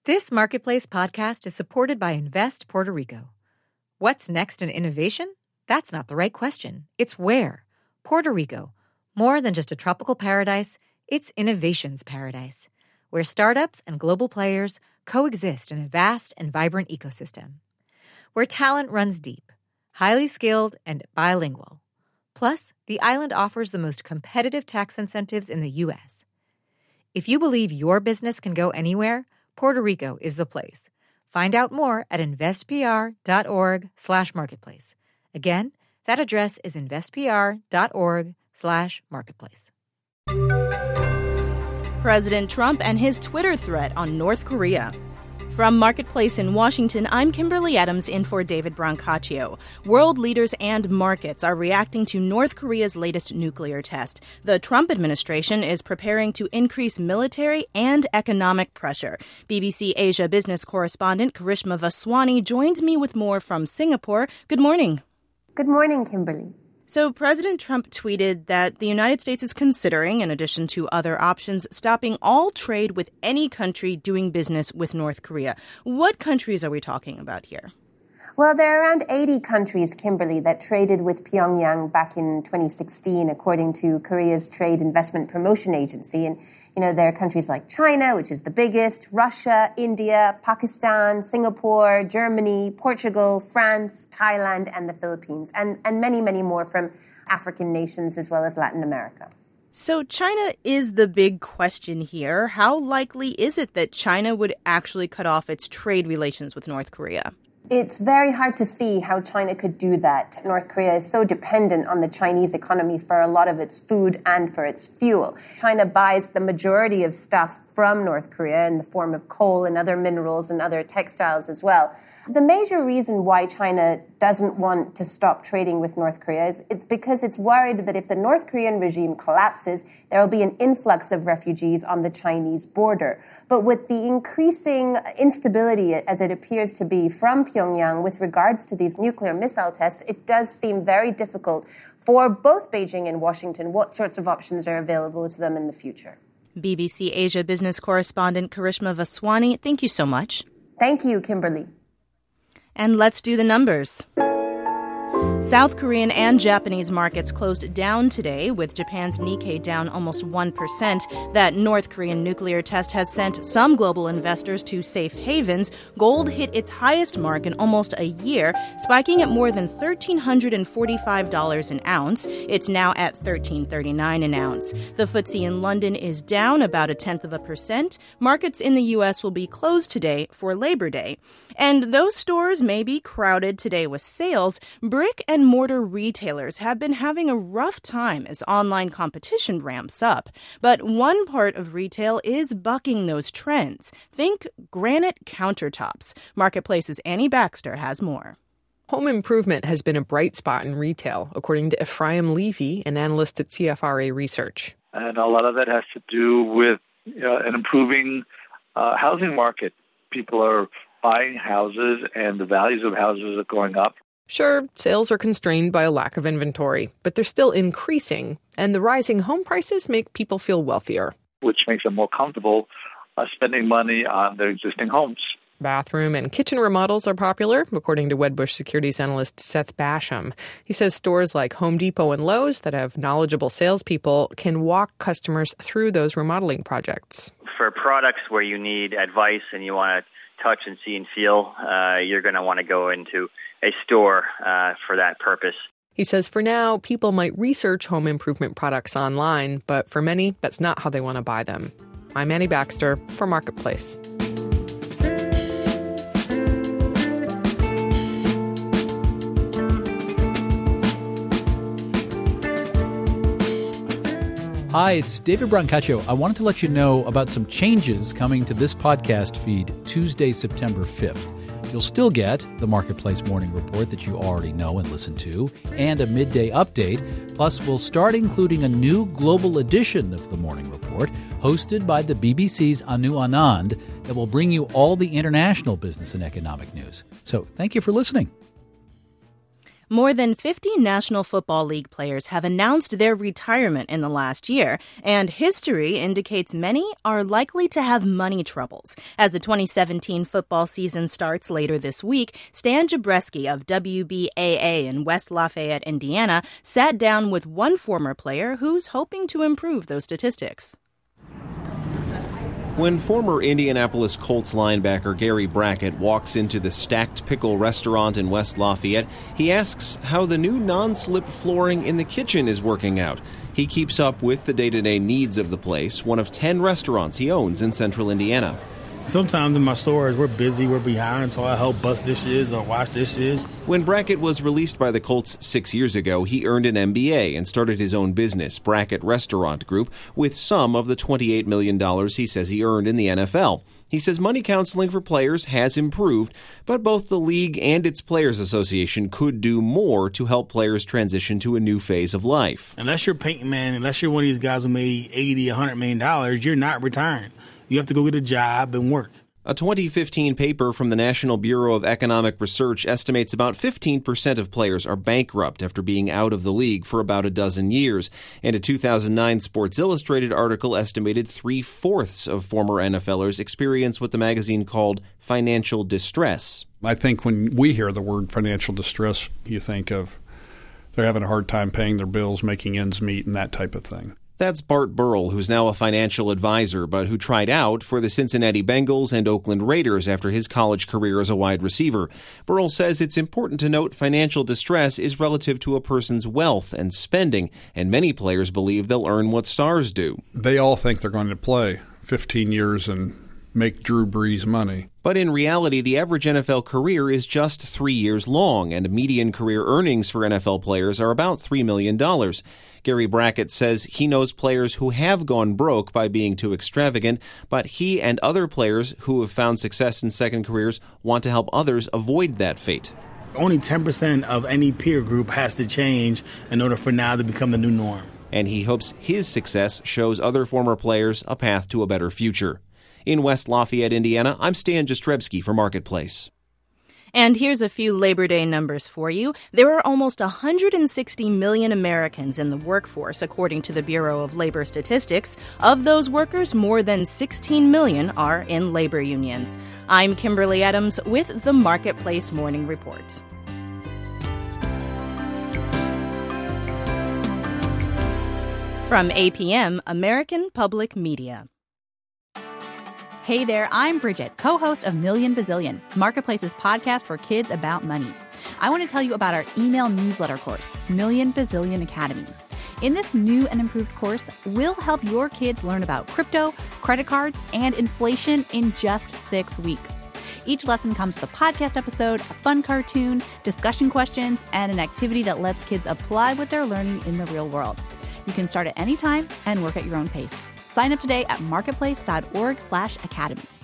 This Marketplace podcast is supported by Invest Puerto Rico. What's next in innovation? That's not the right question. It's where. Puerto Rico. More than just a tropical paradise, it's innovation's paradise, where startups and global players coexist in a vast and vibrant ecosystem. Where talent runs deep, highly skilled, and bilingual. Plus, the island offers the most competitive tax incentives in the U.S. If you believe your business can go anywhere, Puerto Rico is the place. Find out more at investpr.org/marketplace. Again, that address is investpr.org/marketplace. President Trump and his Twitter threat on North Korea. From Marketplace in Washington, I'm Kimberly Adams in for David Brancaccio. World leaders and markets are reacting to North Korea's latest nuclear test. The Trump administration is preparing to increase military and economic pressure. BBC Asia business correspondent Karishma Vaswani joins me with more from Singapore. Good morning. Good morning, Kimberly. So President Trump tweeted that the United States is considering, in addition to other options, stopping all trade with any country doing business with North Korea. What countries are we talking about here? Well, there are around 80 countries, Kimberly, that traded with Pyongyang back in 2016, according to Korea's Trade Investment Promotion Agency. And, there are countries like China, which is the biggest, Russia, India, Pakistan, Singapore, Germany, Portugal, France, Thailand, and the Philippines, and many, many more from African nations as well as Latin America. So China is the big question here. How likely is it that China would actually cut off its trade relations with North Korea? It's very hard to see how China could do that. North Korea is so dependent on the Chinese economy for a lot of its food and for its fuel. China buys the majority of stuff from North Korea in the form of coal and other minerals and other textiles as well. The major reason why China doesn't want to stop trading with North Korea is it's because it's worried that if the North Korean regime collapses, there will be an influx of refugees on the Chinese border. But with the increasing instability, as it appears to be, from Pyongyang with regards to these nuclear missile tests, it does seem very difficult for both Beijing and Washington what sorts of options are available to them in the future. BBC Asia business correspondent Karishma Vaswani, thank you so much. Thank you, Kimberly. And let's do the numbers. South Korean and Japanese markets closed down today, with Japan's Nikkei down almost 1%. That North Korean nuclear test has sent some global investors to safe havens. Gold hit its highest mark in almost a year, spiking at more than $1,345 an ounce. It's now at $1,339 an ounce. The FTSE in London is down about 0.1%. Markets in the U.S. will be closed today for Labor Day. And those stores may be crowded today with sales. Brick and mortar retailers have been having a rough time as online competition ramps up. But one part of retail is bucking those trends. Think granite countertops. Marketplace's Annie Baxter has more. Home improvement has been a bright spot in retail, according to Ephraim Levy, an analyst at CFRA Research. And a lot of that has to do with an improving housing market. People are buying houses and the values of houses are going up. Sure, sales are constrained by a lack of inventory, but they're still increasing, and the rising home prices make people feel wealthier. Which makes them more comfortable spending money on their existing homes. Bathroom and kitchen remodels are popular, according to Wedbush securities analyst Seth Basham. He says stores like Home Depot and Lowe's that have knowledgeable salespeople can walk customers through those remodeling projects. For products where you need advice and you want to touch and see and feel, you're going to want to go into a store for that purpose. He says for now, people might research home improvement products online, but for many, that's not how they want to buy them. I'm Annie Baxter for Marketplace. Hi, it's David Brancaccio. I wanted to let you know about some changes coming to this podcast feed Tuesday, September 5th. You'll still get the Marketplace Morning Report that you already know and listen to, and a midday update. Plus, we'll start including a new global edition of the Morning Report, hosted by the BBC's Anu Anand, that will bring you all the international business and economic news. So, thank you for listening. More than 50 National Football League players have announced their retirement in the last year, and history indicates many are likely to have money troubles. As the 2017 football season starts later this week, Stan Jabreski of WBAA in West Lafayette, Indiana, sat down with one former player who's hoping to improve those statistics. When former Indianapolis Colts linebacker Gary Brackett walks into the Stacked Pickle restaurant in West Lafayette, he asks how the new non-slip flooring in the kitchen is working out. He keeps up with the day-to-day needs of the place, one of 10 restaurants he owns in central Indiana. Sometimes in my stores, we're busy, we're behind, so I help bust dishes or wash dishes. When Brackett was released by the Colts 6 years ago, he earned an MBA and started his own business, Brackett Restaurant Group, with some of the $28 million he says he earned in the NFL. He says money counseling for players has improved, but both the league and its Players Association could do more to help players transition to a new phase of life. Unless you're Peyton Manning, unless you're one of these guys who made $80, $100 million, you're not retiring. You have to go get a job and work. A 2015 paper from the National Bureau of Economic Research estimates about 15% of players are bankrupt after being out of the league for about a dozen years. And a 2009 Sports Illustrated article estimated 3/4 of former NFLers experience what the magazine called financial distress. I think when we hear the word financial distress, you think of they're having a hard time paying their bills, making ends meet, and that type of thing. That's Bart Burrell, who's now a financial advisor, but who tried out for the Cincinnati Bengals and Oakland Raiders after his college career as a wide receiver. Burrell says it's important to note financial distress is relative to a person's wealth and spending, and many players believe they'll earn what stars do. They all think they're going to play 15 years and make Drew Brees money. But in reality, the average NFL career is just 3 years long, and median career earnings for NFL players are about $3 million. Gary Brackett says he knows players who have gone broke by being too extravagant, but he and other players who have found success in second careers want to help others avoid that fate. Only 10% of any peer group has to change in order for now to become the new norm. And he hopes his success shows other former players a path to a better future. In West Lafayette, Indiana, I'm Stan Jastrzebski for Marketplace. And here's a few Labor Day numbers for you. There are almost 160 million Americans in the workforce, according to the Bureau of Labor Statistics. Of those workers, more than 16 million are in labor unions. I'm Kimberly Adams with the Marketplace Morning Report. From APM, American Public Media. Hey there, I'm Bridget, co-host of Million Bazillion, Marketplace's podcast for kids about money. I want to tell you about our email newsletter course, Million Bazillion Academy. In this new and improved course, we'll help your kids learn about crypto, credit cards, and inflation in just 6 weeks. Each lesson comes with a podcast episode, a fun cartoon, discussion questions, and an activity that lets kids apply what they're learning in the real world. You can start at any time and work at your own pace. Sign up today at marketplace.org/academy.